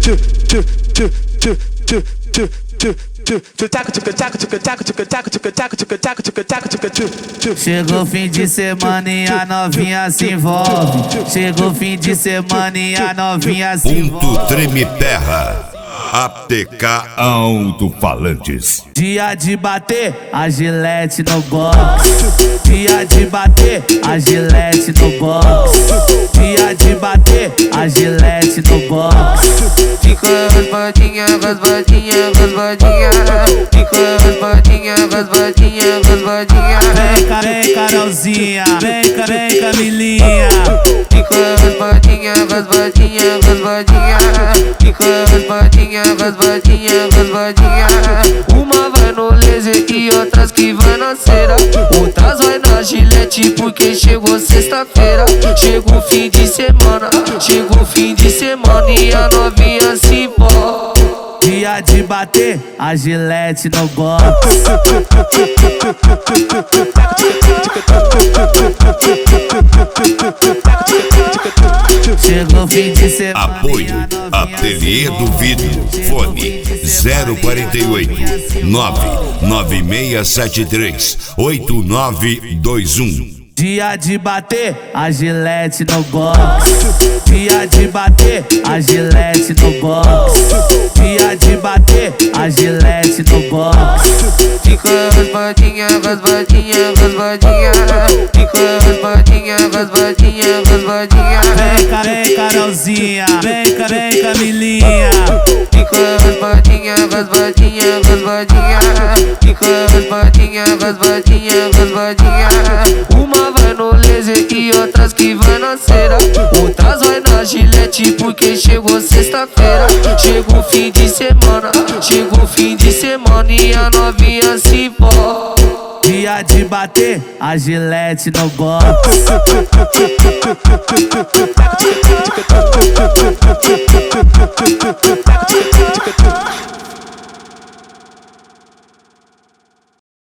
Chegou fim de semana e a novinha se envolve. Chegou fim de semana e a novinha se envolve. Ponto Treme Terra, APK Alto-Falantes. Dia de bater a Gillette no box. Dia de bater a Gillette no box. Dia de bater a Gillette no box. Fica raspadinha, raspadinha, raspadinha. Fica raspadinha, raspadinha, raspadinha. Vem Carolzinha, vem Camilinha. Fica raspadinha, raspadinha, raspadinha. Fica raspadinha, raspadinha, raspadinha. Uma vai no laser e outras que vai na cera. Outras vai na Gillette porque chegou sexta-feira. Chegou fim de semana, chegou fim de semana e a novinha se envolve. Dia de bater a Gillette no box. Chegou fim de semana. Apoio Ateliê do Vidro. Fone 048 99673 8921. Dia de bater a Gillette no box. Dia de bater a Gillette no box. Dia de bater a Gillette no box. Fica raspadinha, raspadinha, raspadinha. Fica raspadinha, raspadinha, raspadinha. Vem Carolzinha, vem Camilinha. Fica raspadinha, raspadinha, raspadinha. Fica raspadinha, raspadinha, raspadinha. Uma vai no laser e outras que vai na cera. Outras vai na Gillette porque chegou sexta-feira. Chegou fim de semana, chegou fim de semana e a novinha se envolve. Dia de bater a Gillette no box.